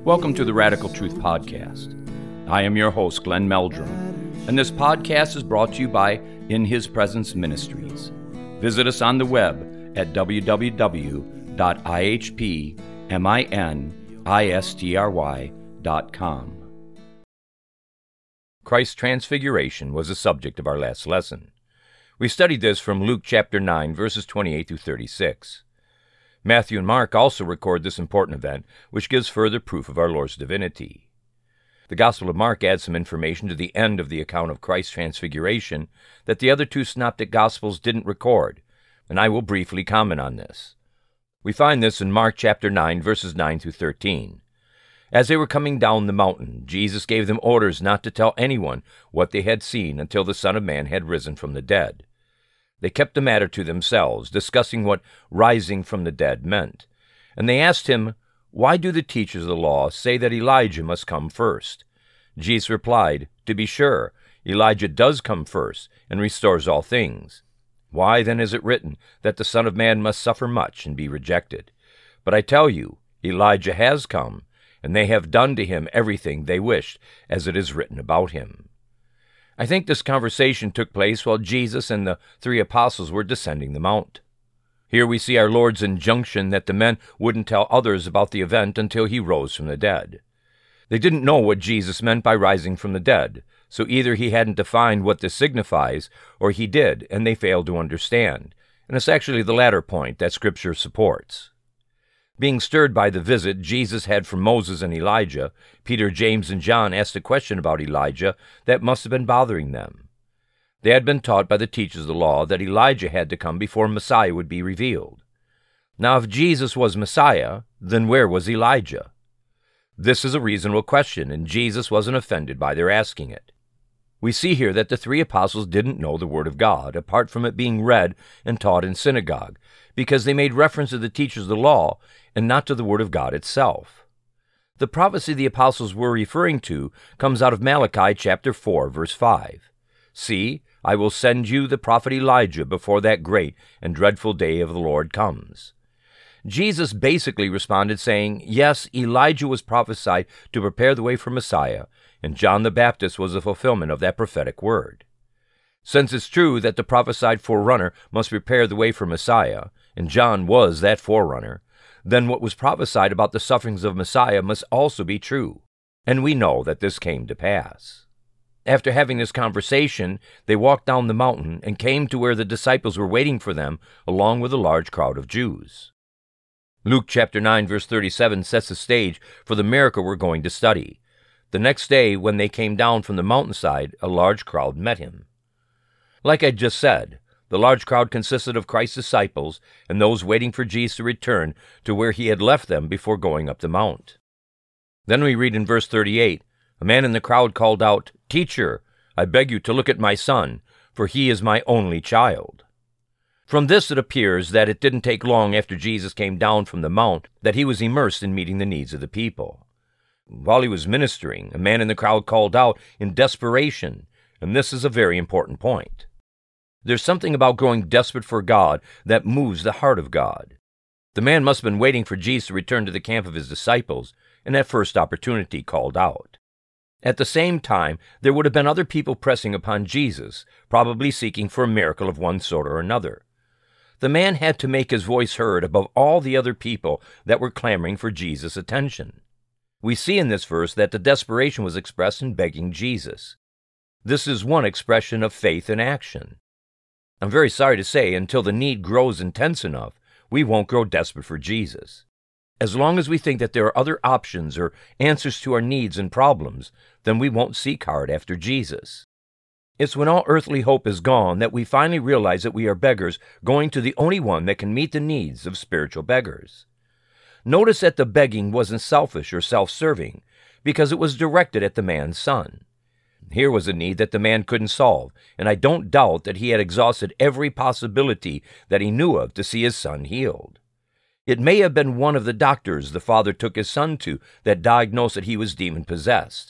Welcome to the Radical Truth Podcast. I am your host, Glenn Meldrum, and this podcast is brought to you by In His Presence Ministries. Visit us on the web at www.ihpministry.com. Christ's Transfiguration was the subject of our last lesson. We studied this from Luke chapter 9, verses 28 through 36. Matthew and Mark also record this important event, which gives further proof of our Lord's divinity. The Gospel of Mark adds some information to the end of the account of Christ's Transfiguration that the other two synoptic Gospels didn't record, and I will briefly comment on this. We find this in Mark chapter 9, verses 9 through 13. As they were coming down the mountain, Jesus gave them orders not to tell anyone what they had seen until the Son of Man had risen from the dead. They kept the matter to themselves, discussing what rising from the dead meant. And they asked him, "Why do the teachers of the law say that Elijah must come first?" Jesus replied, "To be sure, Elijah does come first and restores all things. Why then is it written that the Son of Man must suffer much and be rejected? But I tell you, Elijah has come, and they have done to him everything they wished, as it is written about him." I think this conversation took place while Jesus and the three apostles were descending the mount. Here we see our Lord's injunction that the men wouldn't tell others about the event until he rose from the dead. They didn't know what Jesus meant by rising from the dead, so either he hadn't defined what this signifies, or he did, and they failed to understand. And it's actually the latter point that Scripture supports. Being stirred by the visit Jesus had from Moses and Elijah, Peter, James, and John asked a question about Elijah that must have been bothering them. They had been taught by the teachers of the law that Elijah had to come before Messiah would be revealed. Now, if Jesus was Messiah, then where was Elijah? This is a reasonable question, and Jesus wasn't offended by their asking it. We see here that the three apostles didn't know the Word of God, apart from it being read and taught in synagogue, because they made reference to the teachers of the law and not to the Word of God itself. The prophecy the apostles were referring to comes out of Malachi chapter 4, verse 5. "See, I will send you the prophet Elijah before that great and dreadful day of the Lord comes." Jesus basically responded saying, yes, Elijah was prophesied to prepare the way for Messiah, and John the Baptist was the fulfillment of that prophetic word. Since it's true that the prophesied forerunner must prepare the way for Messiah, and John was that forerunner, then what was prophesied about the sufferings of Messiah must also be true, and we know that this came to pass. After having this conversation, they walked down the mountain and came to where the disciples were waiting for them, along with a large crowd of Jews. Luke chapter 9, verse 37 sets the stage for the miracle we're going to study. The next day, when they came down from the mountainside, a large crowd met him. Like I just said, the large crowd consisted of Christ's disciples and those waiting for Jesus to return to where he had left them before going up the mount. Then we read in verse 38, a man in the crowd called out, "Teacher, I beg you to look at my son, for he is my only child." From this it appears that it didn't take long after Jesus came down from the mount that he was immersed in meeting the needs of the people. While he was ministering, a man in the crowd called out in desperation, and this is a very important point. There's something about growing desperate for God that moves the heart of God. The man must have been waiting for Jesus to return to the camp of his disciples, and at first opportunity called out. At the same time, there would have been other people pressing upon Jesus, probably seeking for a miracle of one sort or another. The man had to make his voice heard above all the other people that were clamoring for Jesus' attention. We see in this verse that the desperation was expressed in begging Jesus. This is one expression of faith in action. I'm very sorry to say, until the need grows intense enough, we won't grow desperate for Jesus. As long as we think that there are other options or answers to our needs and problems, then we won't seek hard after Jesus. It's when all earthly hope is gone that we finally realize that we are beggars going to the only one that can meet the needs of spiritual beggars. Notice that the begging wasn't selfish or self-serving, because it was directed at the man's son. Here was a need that the man couldn't solve, and I don't doubt that he had exhausted every possibility that he knew of to see his son healed. It may have been one of the doctors the father took his son to that diagnosed that he was demon-possessed.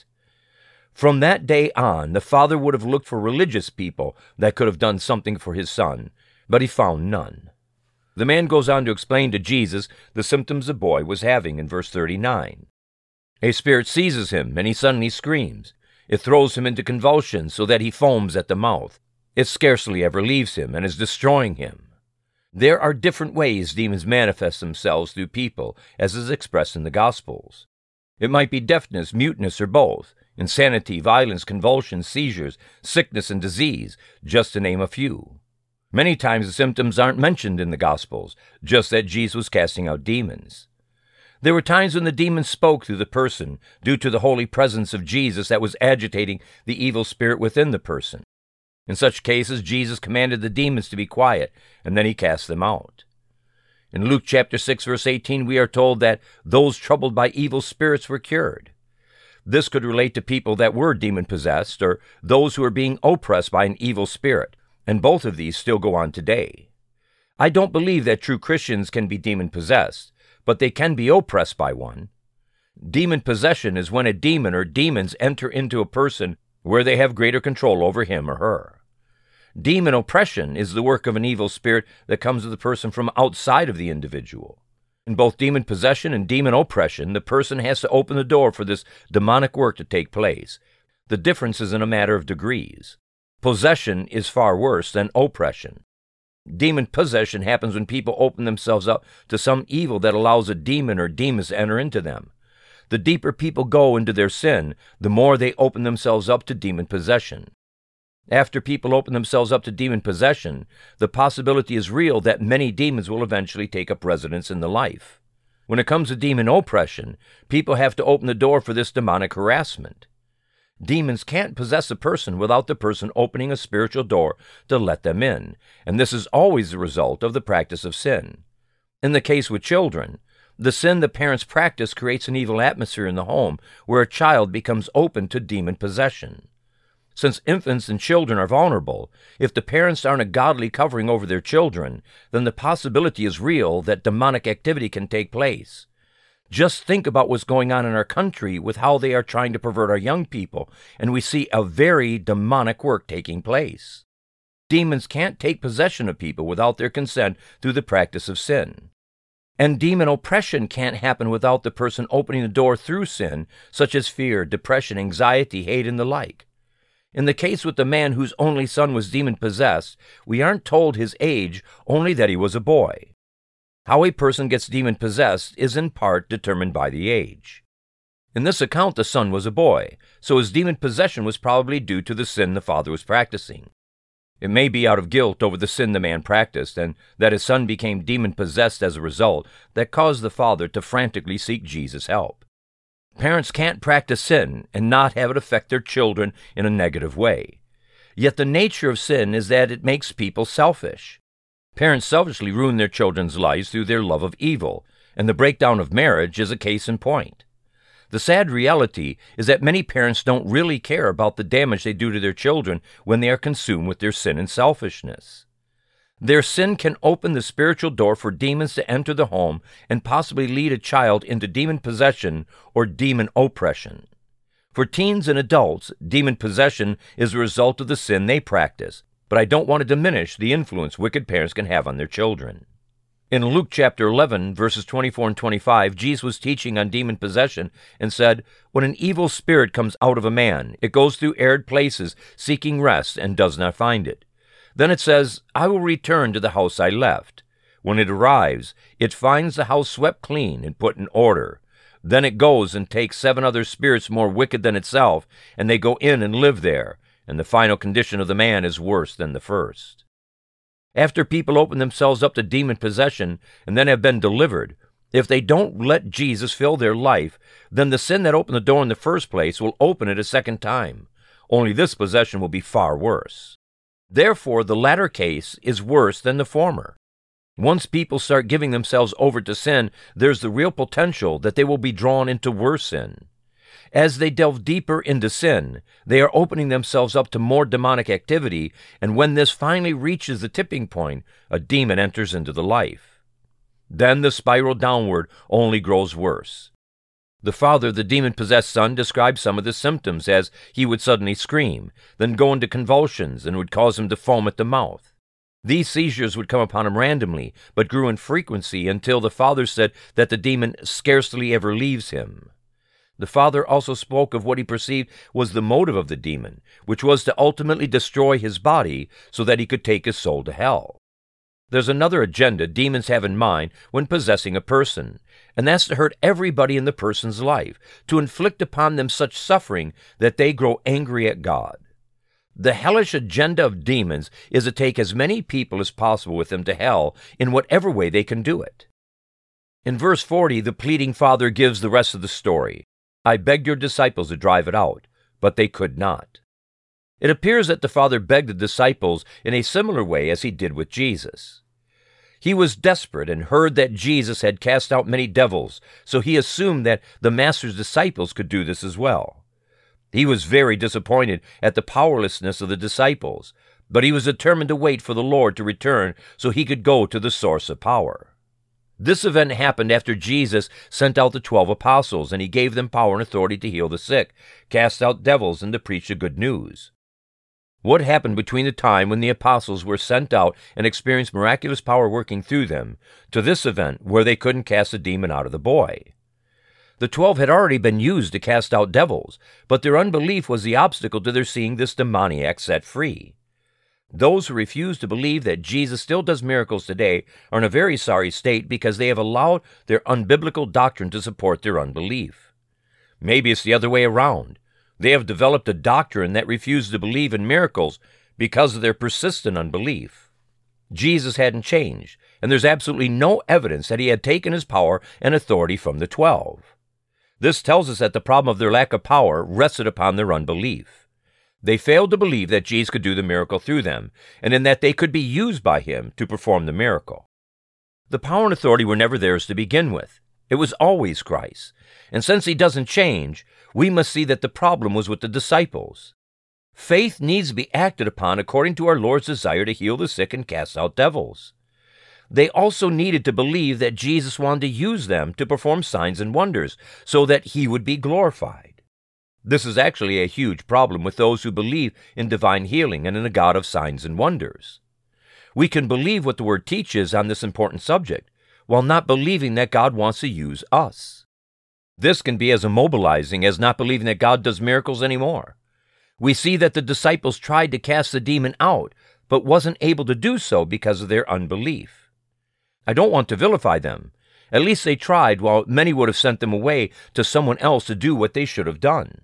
From that day on, the father would have looked for religious people that could have done something for his son, but he found none. The man goes on to explain to Jesus the symptoms the boy was having in verse 39. A spirit seizes him, and he suddenly screams. It throws him into convulsions so that he foams at the mouth. It scarcely ever leaves him and is destroying him. There are different ways demons manifest themselves through people, as is expressed in the Gospels. It might be deafness, muteness, or both, insanity, violence, convulsions, seizures, sickness, and disease, just to name a few. Many times the symptoms aren't mentioned in the Gospels, just that Jesus was casting out demons. There were times when the demons spoke through the person due to the holy presence of Jesus that was agitating the evil spirit within the person. In such cases, Jesus commanded the demons to be quiet, and then he cast them out. In Luke chapter 6, verse 18, we are told that those troubled by evil spirits were cured. This could relate to people that were demon-possessed or those who are being oppressed by an evil spirit, and both of these still go on today. I don't believe that true Christians can be demon-possessed, but they can be oppressed by one. Demon possession is when a demon or demons enter into a person where they have greater control over him or her. Demon oppression is the work of an evil spirit that comes to the person from outside of the individual. In both demon possession and demon oppression, the person has to open the door for this demonic work to take place. The difference is in a matter of degrees. Possession is far worse than oppression. Demon possession happens when people open themselves up to some evil that allows a demon or demons to enter into them. The deeper people go into their sin, the more they open themselves up to demon possession. After people open themselves up to demon possession, the possibility is real that many demons will eventually take up residence in the life. When it comes to demon oppression, people have to open the door for this demonic harassment. Demons can't possess a person without the person opening a spiritual door to let them in, and this is always the result of the practice of sin. In the case with children, the sin the parents practice creates an evil atmosphere in the home where a child becomes open to demon possession. Since infants and children are vulnerable, if the parents aren't a godly covering over their children, then the possibility is real that demonic activity can take place. Just think about what's going on in our country with how they are trying to pervert our young people, and we see a very demonic work taking place. Demons can't take possession of people without their consent through the practice of sin. And demon oppression can't happen without the person opening the door through sin, such as fear, depression, anxiety, hate, and the like. In the case with the man whose only son was demon-possessed, we aren't told his age, only that he was a boy. How a person gets demon-possessed is in part determined by the age. In this account, the son was a boy, so his demon possession was probably due to the sin the father was practicing. It may be out of guilt over the sin the man practiced, and that his son became demon-possessed as a result, that caused the father to frantically seek Jesus' help. Parents can't practice sin and not have it affect their children in a negative way. Yet the nature of sin is that it makes people selfish. Parents selfishly ruin their children's lives through their love of evil, and the breakdown of marriage is a case in point. The sad reality is that many parents don't really care about the damage they do to their children when they are consumed with their sin and selfishness. Their sin can open the spiritual door for demons to enter the home and possibly lead a child into demon possession or demon oppression. For teens and adults, demon possession is a result of the sin they practice, but I don't want to diminish the influence wicked parents can have on their children. In Luke chapter 11, verses 24 and 25, Jesus was teaching on demon possession and said, "When an evil spirit comes out of a man, it goes through arid places, seeking rest, and does not find it. Then it says, 'I will return to the house I left.' When it arrives, it finds the house swept clean and put in order. Then it goes and takes 7 other spirits more wicked than itself, and they go in and live there, and the final condition of the man is worse than the first." After people open themselves up to demon possession and then have been delivered, if they don't let Jesus fill their life, then the sin that opened the door in the first place will open it a second time. Only this possession will be far worse. Therefore, the latter case is worse than the former. Once people start giving themselves over to sin, there's the real potential that they will be drawn into worse sin. As they delve deeper into sin, they are opening themselves up to more demonic activity, and when this finally reaches the tipping point, a demon enters into the life. Then the spiral downward only grows worse. The father of the demon-possessed son described some of the symptoms as he would suddenly scream, then go into convulsions, and would cause him to foam at the mouth. These seizures would come upon him randomly, but grew in frequency until the father said that the demon scarcely ever leaves him. The Father also spoke of what he perceived was the motive of the demon, which was to ultimately destroy his body so that he could take his soul to hell. There's another agenda demons have in mind when possessing a person, and that's to hurt everybody in the person's life, to inflict upon them such suffering that they grow angry at God. The hellish agenda of demons is to take as many people as possible with them to hell in whatever way they can do it. In verse 40, the pleading Father gives the rest of the story. I begged your disciples to drive it out, but they could not. It appears that the Father begged the disciples in a similar way as he did with Jesus. He was desperate and heard that Jesus had cast out many devils, so he assumed that the Master's disciples could do this as well. He was very disappointed at the powerlessness of the disciples, but he was determined to wait for the Lord to return so he could go to the source of power. This event happened after Jesus sent out the 12 apostles, and he gave them power and authority to heal the sick, cast out devils, and to preach the good news. What happened between the time when the apostles were sent out and experienced miraculous power working through them to this event where they couldn't cast a demon out of the boy? The 12 had already been used to cast out devils, but their unbelief was the obstacle to their seeing this demoniac set free. Those who refuse to believe that Jesus still does miracles today are in a very sorry state because they have allowed their unbiblical doctrine to support their unbelief. Maybe it's the other way around. They have developed a doctrine that refuses to believe in miracles because of their persistent unbelief. Jesus hadn't changed, and there's absolutely no evidence that he had taken his power and authority from the 12. This tells us that the problem of their lack of power rested upon their unbelief. They failed to believe that Jesus could do the miracle through them, and in that they could be used by him to perform the miracle. The power and authority were never theirs to begin with. It was always Christ's. And since he doesn't change, we must see that the problem was with the disciples. Faith needs to be acted upon according to our Lord's desire to heal the sick and cast out devils. They also needed to believe that Jesus wanted to use them to perform signs and wonders so that he would be glorified. This is actually a huge problem with those who believe in divine healing and in a God of signs and wonders. We can believe what the Word teaches on this important subject, while not believing that God wants to use us. This can be as immobilizing as not believing that God does miracles anymore. We see that the disciples tried to cast the demon out, but wasn't able to do so because of their unbelief. I don't want to vilify them. At least they tried, while many would have sent them away to someone else to do what they should have done.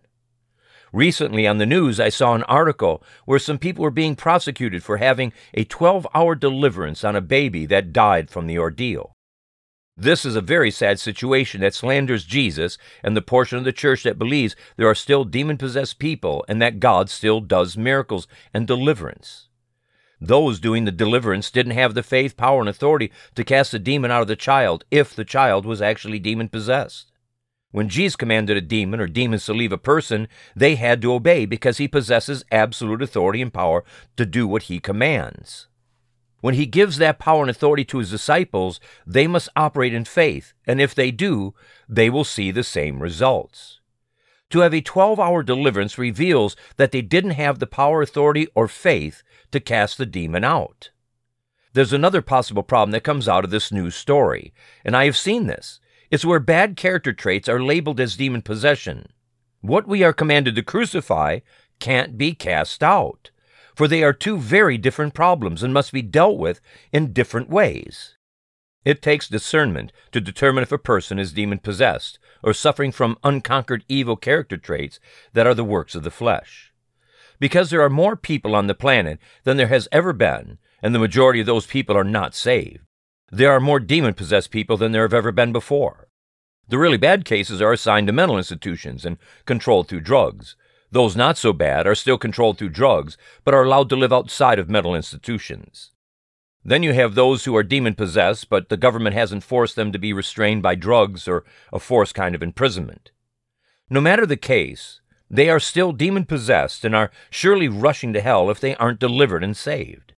Recently on the news, I saw an article where some people were being prosecuted for having a 12-hour deliverance on a baby that died from the ordeal. This is a very sad situation that slanders Jesus and the portion of the church that believes there are still demon-possessed people and that God still does miracles and deliverance. Those doing the deliverance didn't have the faith, power, and authority to cast the demon out of the child if the child was actually demon-possessed. When Jesus commanded a demon or demons to leave a person, they had to obey because he possesses absolute authority and power to do what he commands. When he gives that power and authority to his disciples, they must operate in faith, and if they do, they will see the same results. To have a 12-hour deliverance reveals that they didn't have the power, authority, or faith to cast the demon out. There's another possible problem that comes out of this news story, and I have seen this. It's where bad character traits are labeled as demon possession. What we are commanded to crucify can't be cast out, for they are two very different problems and must be dealt with in different ways. It takes discernment to determine if a person is demon-possessed or suffering from unconquered evil character traits that are the works of the flesh. Because there are more people on the planet than there has ever been, and the majority of those people are not saved, there are more demon-possessed people than there have ever been before. The really bad cases are assigned to mental institutions and controlled through drugs. Those not so bad are still controlled through drugs, but are allowed to live outside of mental institutions. Then you have those who are demon-possessed, but the government hasn't forced them to be restrained by drugs or a forced kind of imprisonment. No matter the case, they are still demon-possessed and are surely rushing to hell if they aren't delivered and saved.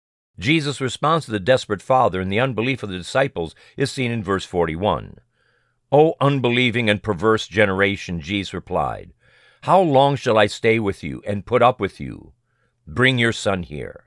Jesus' response to the desperate father and the unbelief of the disciples is seen in verse 41. "O unbelieving and perverse generation," Jesus replied, "how long shall I stay with you and put up with you? Bring your son here."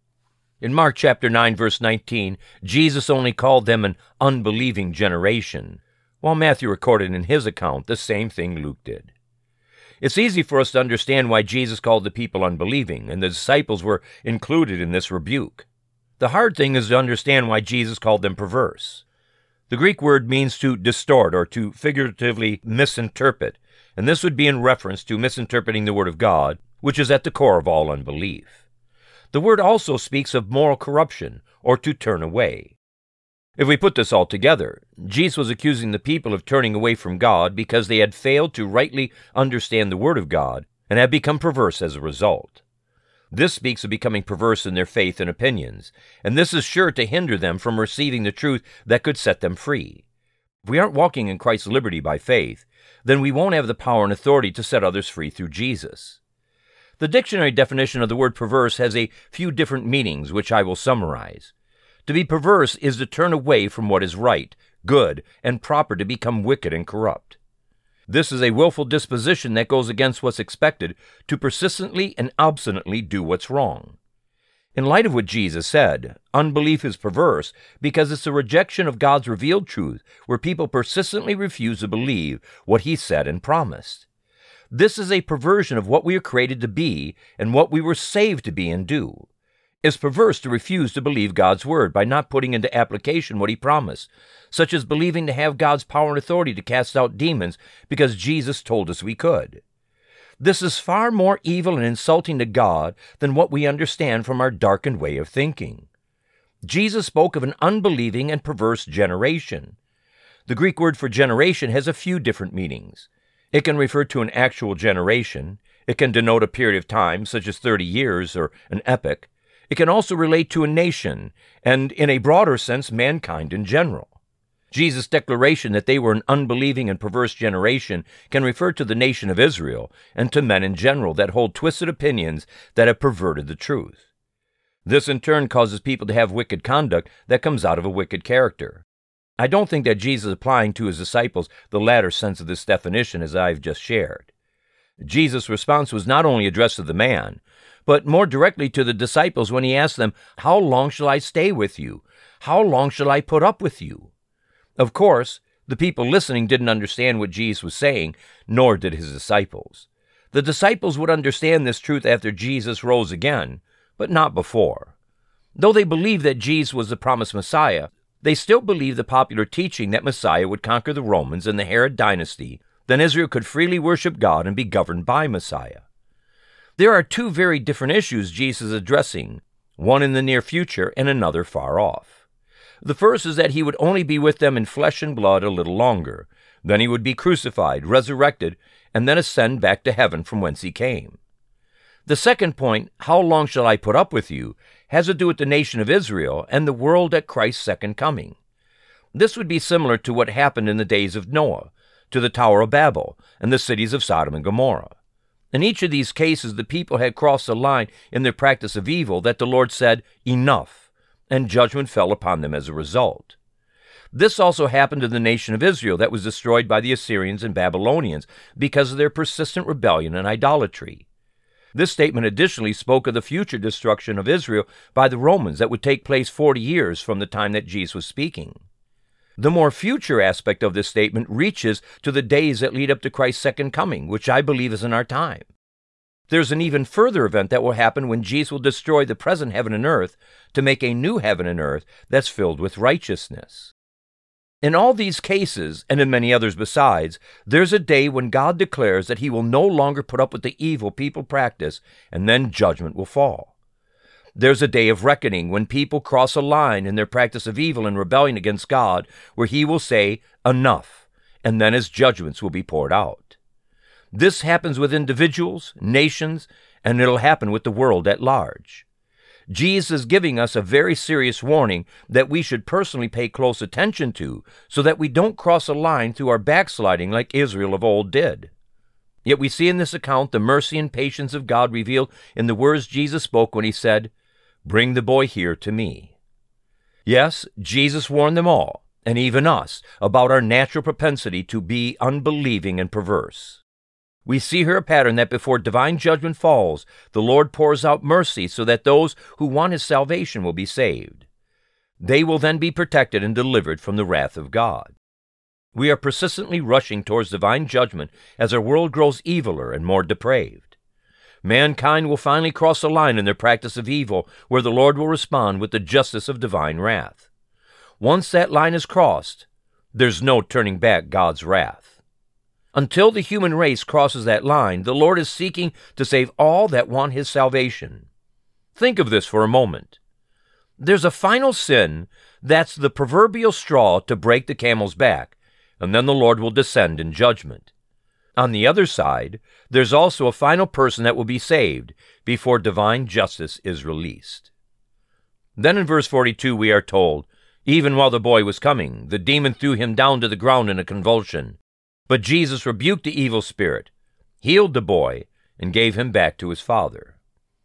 In Mark chapter 9, verse 19, Jesus only called them an unbelieving generation. while Matthew recorded in his account the same thing Luke did. It's easy for us to understand why Jesus called the people unbelieving, and the disciples were included in this rebuke. The hard thing is to understand why Jesus called them perverse. The Greek word means to distort or to figuratively misinterpret, and this would be in reference to misinterpreting the Word of God, which is at the core of all unbelief. The word also speaks of moral corruption, or to turn away. If we put this all together, Jesus was accusing the people of turning away from God because they had failed to rightly understand the Word of God and had become perverse as a result. This speaks of becoming perverse in their faith and opinions, and this is sure to hinder them from receiving the truth that could set them free. If we aren't walking in Christ's liberty by faith, then we won't have the power and authority to set others free through Jesus. The dictionary definition of the word perverse has a few different meanings, which I will summarize. To be perverse is to turn away from what is right, good, and proper, to become wicked and corrupt. This is a willful disposition that goes against what's expected, to persistently and obstinately do what's wrong. In light of what Jesus said, unbelief is perverse because it's a rejection of God's revealed truth where people persistently refuse to believe what He said and promised. This is a perversion of what we are created to be and what we were saved to be and do. It's perverse to refuse to believe God's word by not putting into application what He promised, such as believing to have God's power and authority to cast out demons because Jesus told us we could. This is far more evil and insulting to God than what we understand from our darkened way of thinking. Jesus spoke of an unbelieving and perverse generation. The Greek word for generation has a few different meanings. It can refer to an actual generation. It can denote a period of time, such as 30 years or an epoch. It can also relate to a nation, and in a broader sense, mankind in general. Jesus' declaration that they were an unbelieving and perverse generation can refer to the nation of Israel and to men in general that hold twisted opinions that have perverted the truth. This in turn causes people to have wicked conduct that comes out of a wicked character. I don't think that Jesus is applying to His disciples the latter sense of this definition as I've just shared. Jesus' response was not only addressed to the man, but more directly to the disciples when He asked them, "How long shall I stay with you? How long shall I put up with you?" Of course, the people listening didn't understand what Jesus was saying, nor did His disciples. The disciples would understand this truth after Jesus rose again, but not before. Though they believed that Jesus was the promised Messiah, they still believed the popular teaching that Messiah would conquer the Romans and the Herod dynasty, then Israel could freely worship God and be governed by Messiah. There are two very different issues Jesus is addressing, one in the near future and another far off. The first is that He would only be with them in flesh and blood a little longer. Then He would be crucified, resurrected, and then ascend back to heaven from whence He came. The second point, "How long shall I put up with you?" has to do with the nation of Israel and the world at Christ's second coming. This would be similar to what happened in the days of Noah, to the Tower of Babel, and the cities of Sodom and Gomorrah. In each of these cases, the people had crossed a line in their practice of evil that the Lord said, "Enough," and judgment fell upon them as a result. This also happened to the nation of Israel that was destroyed by the Assyrians and Babylonians because of their persistent rebellion and idolatry. This statement additionally spoke of the future destruction of Israel by the Romans that would take place 40 years from the time that Jesus was speaking. The more future aspect of this statement reaches to the days that lead up to Christ's second coming, which I believe is in our time. There's an even further event that will happen when Jesus will destroy the present heaven and earth to make a new heaven and earth that's filled with righteousness. In all these cases, and in many others besides, there's a day when God declares that He will no longer put up with the evil people practice, and then judgment will fall. There's a day of reckoning when people cross a line in their practice of evil and rebellion against God, where He will say, "Enough," and then His judgments will be poured out. This happens with individuals, nations, and it'll happen with the world at large. Jesus is giving us a very serious warning that we should personally pay close attention to so that we don't cross a line through our backsliding like Israel of old did. Yet we see in this account the mercy and patience of God revealed in the words Jesus spoke when He said, "Bring the boy here to me." Yes, Jesus warned them all, and even us, about our natural propensity to be unbelieving and perverse. We see here a pattern that before divine judgment falls, the Lord pours out mercy so that those who want His salvation will be saved. They will then be protected and delivered from the wrath of God. We are persistently rushing towards divine judgment as our world grows eviler and more depraved. Mankind will finally cross a line in their practice of evil where the Lord will respond with the justice of divine wrath. Once that line is crossed, there's no turning back God's wrath. Until the human race crosses that line, the Lord is seeking to save all that want His salvation. Think of this for a moment. There's a final sin that's the proverbial straw to break the camel's back, and then the Lord will descend in judgment. On the other side, there's also a final person that will be saved before divine justice is released. Then in verse 42 we are told, "Even while the boy was coming, the demon threw him down to the ground in a convulsion. But Jesus rebuked the evil spirit, healed the boy, and gave him back to his father."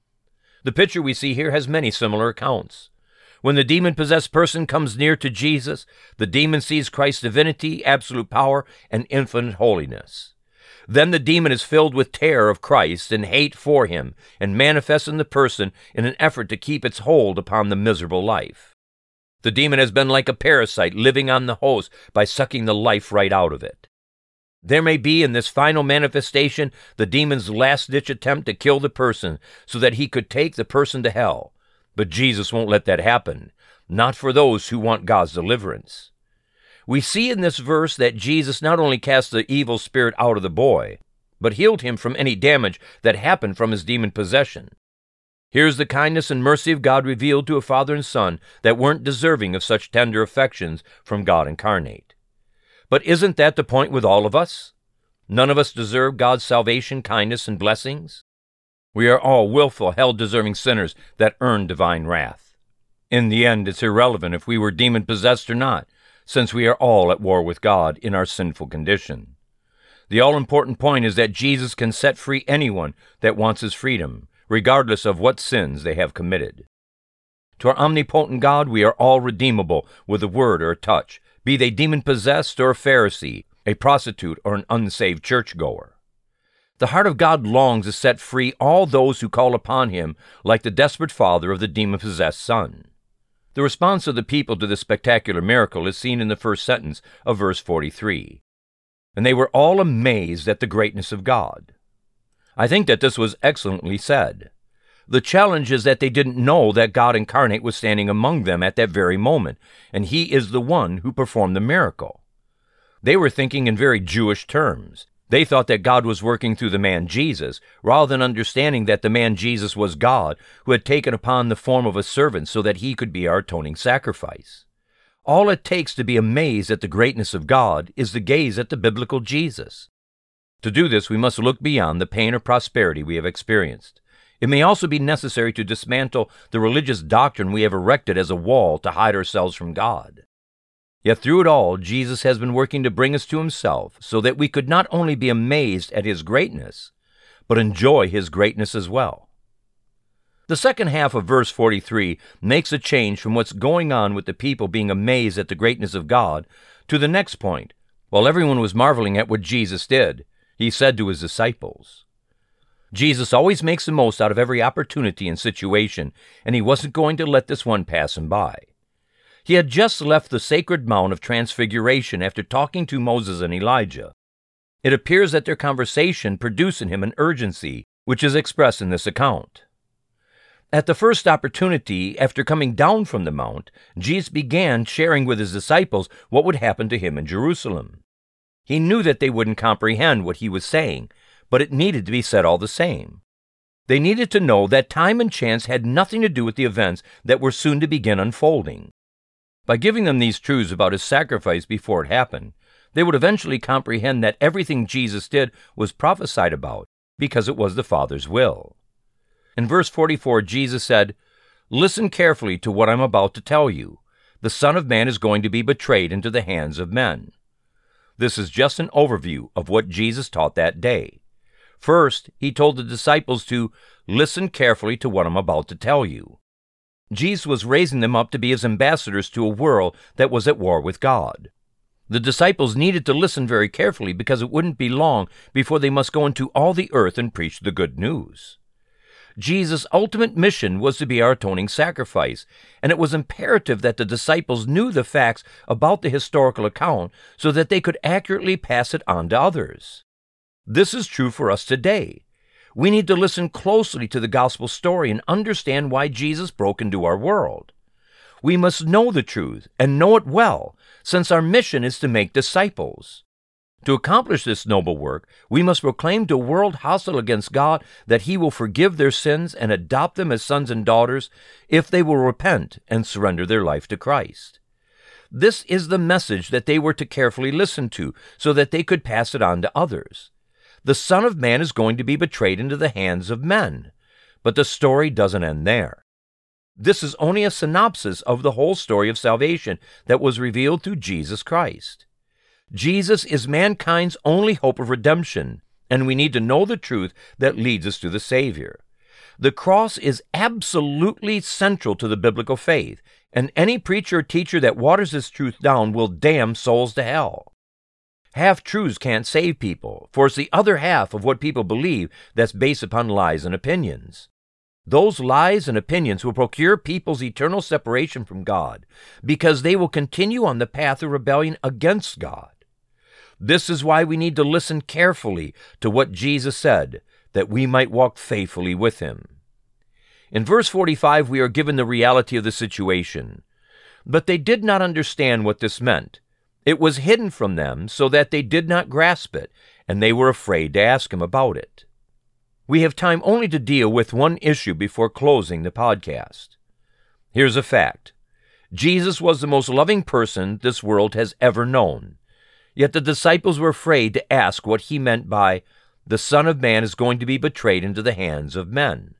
The picture we see here has many similar accounts. When the demon-possessed person comes near to Jesus, the demon sees Christ's divinity, absolute power, and infinite holiness. Then the demon is filled with terror of Christ and hate for Him, and manifests in the person in an effort to keep its hold upon the miserable life. The demon has been like a parasite living on the host by sucking the life right out of it. There may be in this final manifestation the demon's last-ditch attempt to kill the person so that he could take the person to hell. But Jesus won't let that happen, not for those who want God's deliverance. We see in this verse that Jesus not only cast the evil spirit out of the boy, but healed him from any damage that happened from his demon possession. Here's the kindness and mercy of God revealed to a father and son that weren't deserving of such tender affections from God incarnate. But isn't that the point with all of us? None of us deserve God's salvation, kindness, and blessings. We are all willful, hell-deserving sinners that earn divine wrath. In the end, it's irrelevant if we were demon-possessed or not, since we are all at war with God in our sinful condition. The all-important point is that Jesus can set free anyone that wants His freedom, regardless of what sins they have committed. To our omnipotent God, we are all redeemable with a word or a touch, be they demon-possessed or a Pharisee, a prostitute or an unsaved churchgoer. The heart of God longs to set free all those who call upon Him like the desperate father of the demon-possessed son. The response of the people to this spectacular miracle is seen in the first sentence of verse 43. And they were all amazed at the greatness of God. I think that this was excellently said. The challenge is that they didn't know that God incarnate was standing among them at that very moment, and He is the one who performed the miracle. They were thinking in very Jewish terms. They thought that God was working through the man Jesus, rather than understanding that the man Jesus was God, who had taken upon the form of a servant so that He could be our atoning sacrifice. All it takes to be amazed at the greatness of God is to gaze at the biblical Jesus. To do this, we must look beyond the pain or prosperity we have experienced. It may also be necessary to dismantle the religious doctrine we have erected as a wall to hide ourselves from God. Yet through it all, Jesus has been working to bring us to Himself so that we could not only be amazed at His greatness, but enjoy His greatness as well. The second half of verse 43 makes a change from what's going on with the people being amazed at the greatness of God to the next point. While everyone was marveling at what Jesus did, He said to His disciples. Jesus always makes the most out of every opportunity and situation, and He wasn't going to let this one pass Him by. He had just left the sacred Mount of Transfiguration after talking to Moses and Elijah. It appears that their conversation produced in Him an urgency, which is expressed in this account. At the first opportunity, after coming down from the mount, Jesus began sharing with His disciples what would happen to Him in Jerusalem. He knew that they wouldn't comprehend what He was saying, but it needed to be said all the same. They needed to know that time and chance had nothing to do with the events that were soon to begin unfolding. By giving them these truths about His sacrifice before it happened, they would eventually comprehend that everything Jesus did was prophesied about because it was the Father's will. In verse 44, Jesus said, "Listen carefully to what I'm about to tell you. The Son of Man is going to be betrayed into the hands of men." This is just an overview of what Jesus taught that day. First, He told the disciples to listen carefully to what I'm about to tell you. Jesus was raising them up to be His ambassadors to a world that was at war with God. The disciples needed to listen very carefully because it wouldn't be long before they must go into all the earth and preach the good news. Jesus' ultimate mission was to be our atoning sacrifice, and it was imperative that the disciples knew the facts about the historical account so that they could accurately pass it on to others. This is true for us today. We need to listen closely to the gospel story and understand why Jesus broke into our world. We must know the truth and know it well, since our mission is to make disciples. To accomplish this noble work, we must proclaim to a world hostile against God that He will forgive their sins and adopt them as sons and daughters if they will repent and surrender their life to Christ. This is the message that they were to carefully listen to so that they could pass it on to others. The Son of Man is going to be betrayed into the hands of men, but the story doesn't end there. This is only a synopsis of the whole story of salvation that was revealed through Jesus Christ. Jesus is mankind's only hope of redemption, and we need to know the truth that leads us to the Savior. The cross is absolutely central to the biblical faith, and any preacher or teacher that waters this truth down will damn souls to hell. Half-truths can't save people, for it's the other half of what people believe that's based upon lies and opinions. Those lies and opinions will procure people's eternal separation from God, because they will continue on the path of rebellion against God. This is why we need to listen carefully to what Jesus said, that we might walk faithfully with Him. In verse 45, we are given the reality of the situation. But they did not understand what this meant. It was hidden from them so that they did not grasp it, and they were afraid to ask Him about it. We have time only to deal with one issue before closing the podcast. Here's a fact. Jesus was the most loving person this world has ever known. Yet the disciples were afraid to ask what He meant by, "The Son of Man is going to be betrayed into the hands of men."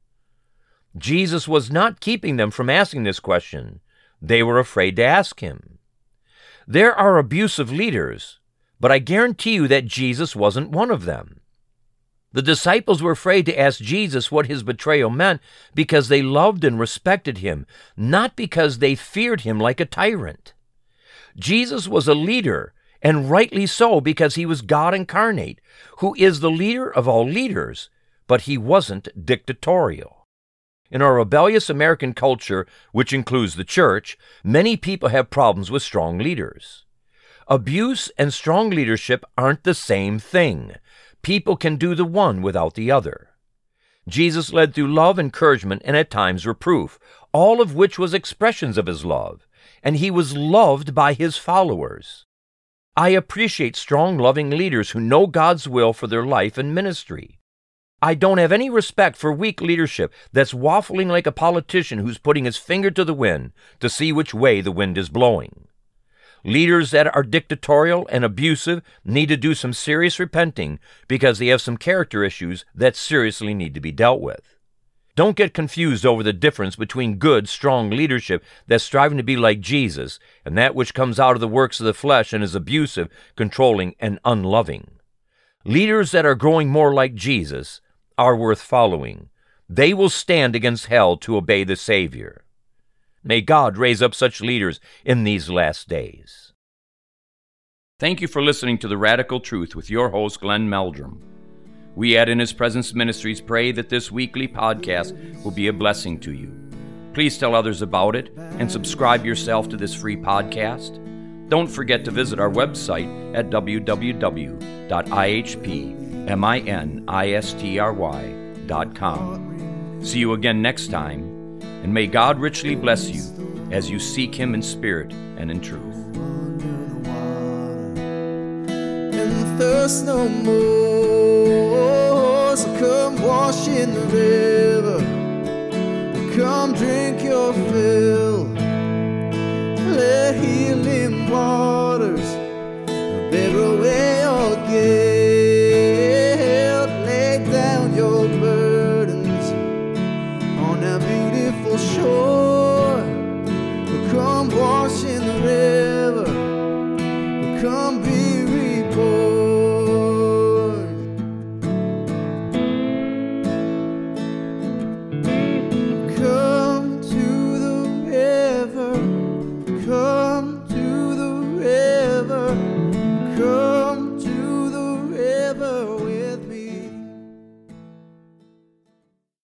Jesus was not keeping them from asking this question. They were afraid to ask Him. There are abusive leaders, but I guarantee you that Jesus wasn't one of them. The disciples were afraid to ask Jesus what His betrayal meant because they loved and respected Him, not because they feared Him like a tyrant. Jesus was a leader, and rightly so, because He was God incarnate, who is the leader of all leaders, but He wasn't dictatorial. In our rebellious American culture, which includes the church, many people have problems with strong leaders. Abuse and strong leadership aren't the same thing. People can do the one without the other. Jesus led through love, encouragement, and at times reproof, all of which was expressions of His love, and He was loved by His followers. I appreciate strong, loving leaders who know God's will for their life and ministry. I don't have any respect for weak leadership that's waffling like a politician who's putting his finger to the wind to see which way the wind is blowing. Leaders that are dictatorial and abusive need to do some serious repenting because they have some character issues that seriously need to be dealt with. Don't get confused over the difference between good, strong leadership that's striving to be like Jesus and that which comes out of the works of the flesh and is abusive, controlling, and unloving. Leaders that are growing more like Jesus are worth following. They will stand against hell to obey the Savior. May God raise up such leaders in these last days. Thank you for listening to The Radical Truth with your host, Glenn Meldrum. We at In His Presence Ministries pray that this weekly podcast will be a blessing to you. Please tell others about it and subscribe yourself to this free podcast. Don't forget to visit our website at www.ihpministry.com. See you again next time, and may God richly bless you as you seek Him in spirit and in truth. And thirst no more, so come wash in the river, come drink your fill, let healing water